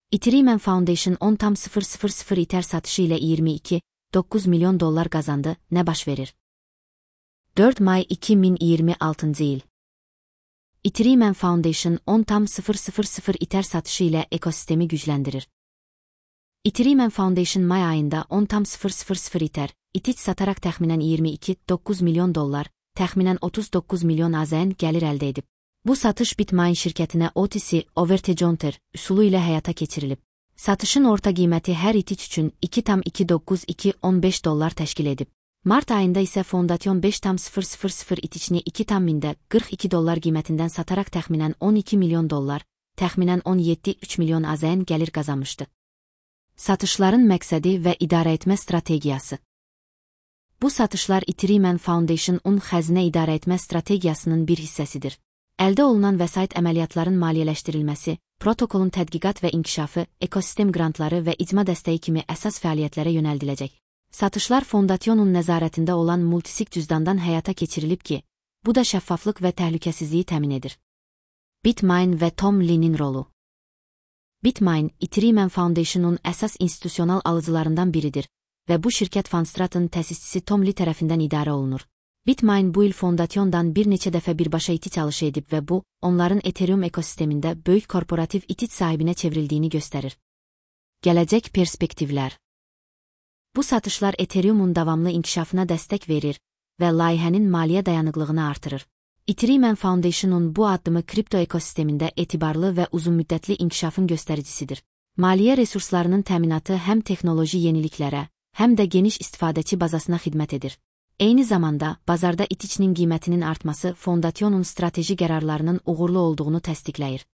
Ethereum Foundation 10,000 Ether satışı ile 22,9 milyon dolar kazandı. Ne baş verir? 4 May 2026 yıl. Ethereum Foundation 10,000 Ether satışı ile ekosistemi güçlendirir. Ethereum Foundation May ayında 10,000 Ether satarak təxminən 22,9 milyon dolar, təxminən 39 milyon AZN gəlir əldə edib. Bu satış Bitmain şirkətinə OTC over the counter üsulu ilə həyata keçirilib. Satışın orta qiyməti hər ETH üçün 2,29215 dollar təşkil edib. Mart ayında isə Fondation 5,000 ETH-ni 2,42 dollar qiymətindən sataraq təxminən 12 milyon dollar, təxminən 17,3 milyon AZN gəlir qazanmışdı. Satışların məqsədi və idarəetmə strategiyası. Bu satışlar Ethereum Foundation-un xəzinə idarəetmə strategiyasının bir hissəsidir. Əldə olunan vəsait əməliyyatların maliyyələşdirilməsi, protokolun tədqiqat və inkişafı, ekosistem qrantları və icma dəstəyi kimi əsas fəaliyyətlərə yönəldiləcək. Satışlar Fondation'un nəzarətində olan multisig cüzdandan həyata keçirilib ki, bu da şəffaflıq və təhlükəsizliyi təmin edir. Bitmain və Tom Lee'nin rolu. Bitmain, Ethereum Foundation'un əsas institusional alıcılarından biridir və bu şirkət Fundstrat'ın təsisçisi Tom Lee tərəfindən idarə olunur. Bitmain bu il Fondation'dan bir neçə dəfə birbaşa ETH alışı edib və bu, onların Ethereum ekosistemində böyük korporativ ETH sahibinə çevrildiyini göstərir. Gələcək perspektivlər. Bu satışlar Ethereum'un davamlı inkişafına dəstək verir və layihənin maliyyə dayanıqlığını artırır. Ethereum Foundation'un bu addımı kripto ekosistemində etibarlı və uzunmüddətli inkişafın göstəricisidir. Maliyyə resurslarının təminatı həm texnoloji yeniliklərə, həm də geniş istifadəçi bazasına xidmət edir. Eyni zamanda, bazarda ETH-nin qiymətinin artması Fondation'un strateji qərarlarının uğurlu olduğunu təsdiqləyir.